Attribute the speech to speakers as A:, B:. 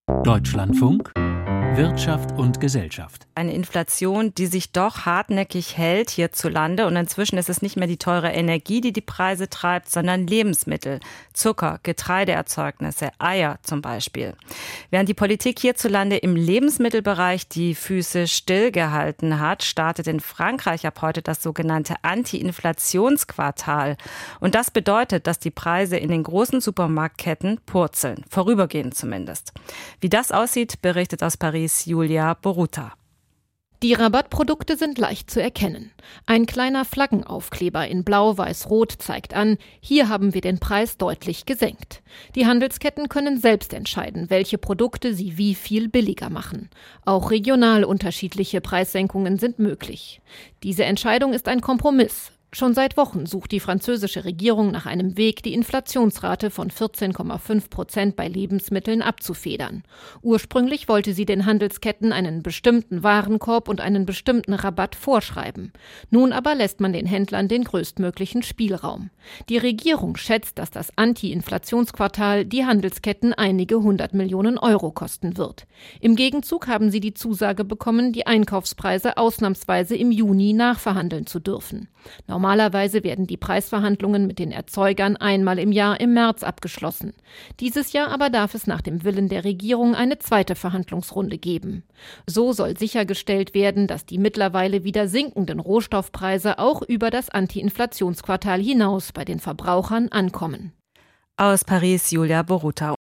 A: Deutschlandfunk Wirtschaft und Gesellschaft.
B: Eine Inflation, die sich doch hartnäckig hält hierzulande. Und inzwischen ist es nicht mehr die teure Energie, die die Preise treibt, sondern Lebensmittel, Zucker, Getreideerzeugnisse, Eier zum Beispiel. Während die Politik hierzulande im Lebensmittelbereich die Füße stillgehalten hat, startet in Frankreich ab heute das sogenannte Anti-Inflationsquartal. Und das bedeutet, dass die Preise in den großen Supermarktketten purzeln, vorübergehend zumindest. Wie das aussieht, berichtet aus Paris Julia Boruta.
C: Die Rabattprodukte sind leicht zu erkennen. Ein kleiner Flaggenaufkleber in Blau, Weiß, Rot zeigt an, hier haben wir den Preis deutlich gesenkt. Die Handelsketten können selbst entscheiden, welche Produkte sie wie viel billiger machen. Auch regional unterschiedliche Preissenkungen sind möglich. Diese Entscheidung ist ein Kompromiss. Schon seit Wochen sucht die französische Regierung nach einem Weg, die Inflationsrate von 14,5% bei Lebensmitteln abzufedern. Ursprünglich wollte sie den Handelsketten einen bestimmten Warenkorb und einen bestimmten Rabatt vorschreiben. Nun aber lässt man den Händlern den größtmöglichen Spielraum. Die Regierung schätzt, dass das Anti-Inflationsquartal die Handelsketten einige 100 Millionen Euro kosten wird. Im Gegenzug haben sie die Zusage bekommen, die Einkaufspreise ausnahmsweise im Juni nachverhandeln zu dürfen. Normalerweise werden die Preisverhandlungen mit den Erzeugern einmal im Jahr im März abgeschlossen. Dieses Jahr aber darf es nach dem Willen der Regierung eine zweite Verhandlungsrunde geben. So soll sichergestellt werden, dass die mittlerweile wieder sinkenden Rohstoffpreise auch über das Anti-Inflationsquartal hinaus bei den Verbrauchern ankommen.
B: Aus Paris Julia Boruta.